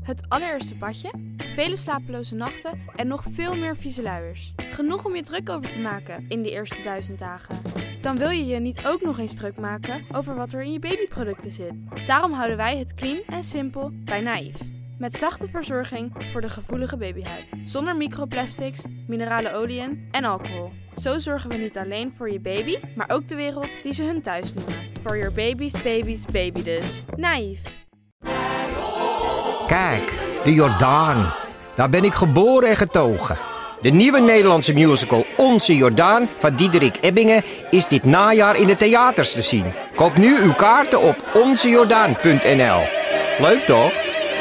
Het allereerste badje, vele slapeloze nachten en nog veel meer vieze luiers. Genoeg om je druk over te maken in die eerste 1000 dagen. Dan wil je je niet ook nog eens druk maken over wat er in je babyproducten zit. Daarom houden wij het clean en simpel bij Naïef. Met zachte verzorging voor de gevoelige babyhuid. Zonder microplastics, minerale oliën en alcohol. Zo zorgen we niet alleen voor je baby, maar ook de wereld die ze hun thuis noemen. For your baby's baby dus. Naïef. Kijk, de Jordaan. Daar ben ik geboren en getogen. De nieuwe Nederlandse musical Onze Jordaan van Diederik Ebbingen is dit najaar in de theaters te zien. Koop nu uw kaarten op onzejordaan.nl. Leuk toch?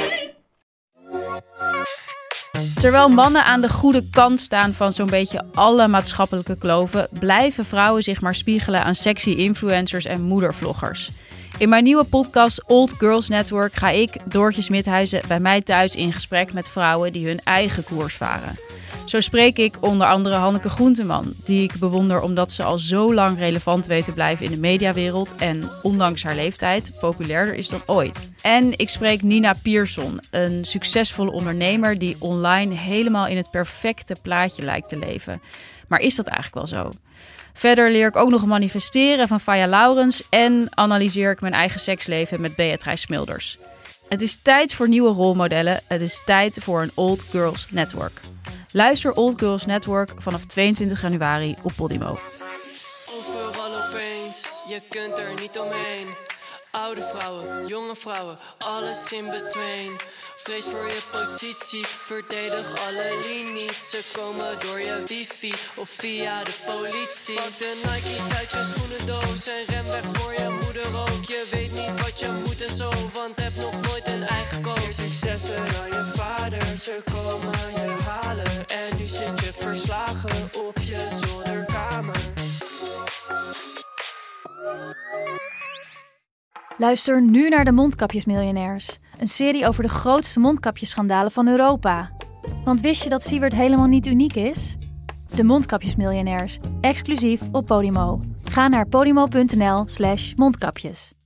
Terwijl mannen aan de goede kant staan van zo'n beetje alle maatschappelijke kloven, blijven vrouwen zich maar spiegelen aan sexy influencers en moedervloggers. In mijn nieuwe podcast Old Girls Network ga ik, Doortje Smithuizen, bij mij thuis in gesprek met vrouwen die hun eigen koers varen. Zo spreek ik onder andere Hanneke Groenteman, die ik bewonder omdat ze al zo lang relevant weet te blijven in de mediawereld en ondanks haar leeftijd populairder is dan ooit. En ik spreek Nina Pierson, een succesvolle ondernemer die online helemaal in het perfecte plaatje lijkt te leven. Maar is dat eigenlijk wel zo? Verder leer ik ook nog manifesteren van Faya Laurens en analyseer ik mijn eigen seksleven met Beatrice Smilders. Het is tijd voor nieuwe rolmodellen. Het is tijd voor een Old Girls Network. Luister Old Girls Network vanaf 22 januari op Podimo. Overal opeens, je kunt er niet omheen. Oude vrouwen, jonge vrouwen, alles in between. Vrees voor je positie, verdedig alle linies. Ze komen door je wifi of via de politie. Pak de Nike's uit je schoenendoos en ren weg voor je moeder ook. Je weet niet wat je moet en zo, want heb nog nooit een eigen koos. Meer successen dan je vader, ze komen je halen. En nu zit je verslagen op je zolderkamer. Luister nu naar de Mondkapjesmiljonairs. Een serie over de grootste mondkapjesschandalen van Europa. Want wist je dat Siewert helemaal niet uniek is? De Mondkapjesmiljonairs, exclusief op Podimo. Ga naar podimo.nl/mondkapjes.